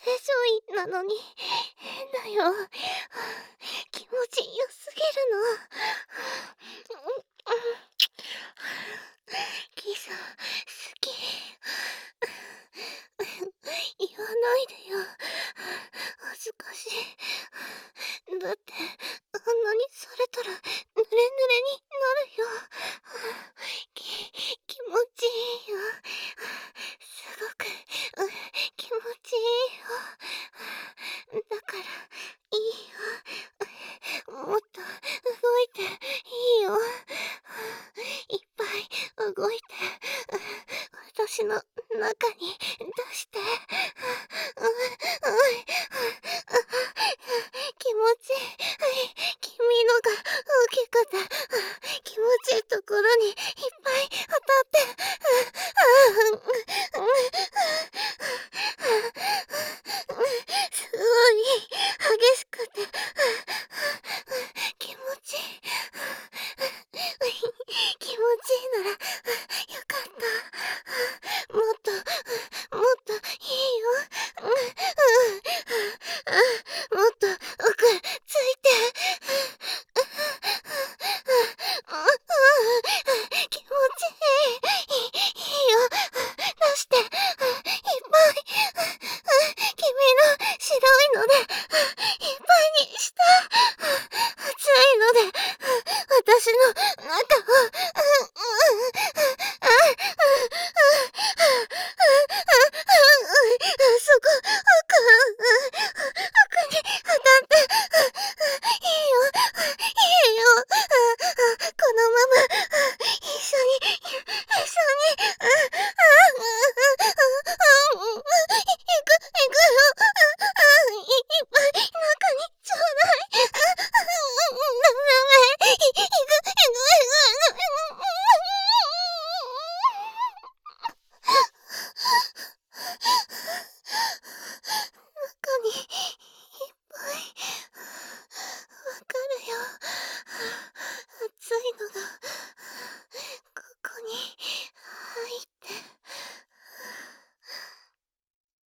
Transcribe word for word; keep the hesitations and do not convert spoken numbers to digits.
正院なのに変だよ。気持ち良すぎるの。キス好き。言わないでよ。恥ずかしい。だってあんなにされたら濡れ濡れになるよ。き気持ちいいよ。すごく気持ちいいよ。だからいいよ。もっと動いていいよ。いっぱい動いて私の中に出して。気持ちいい。君のが大きくて気持ちいいところにいっぱい当たって。すごい激しくて気持ちいい。気持ちいいならよ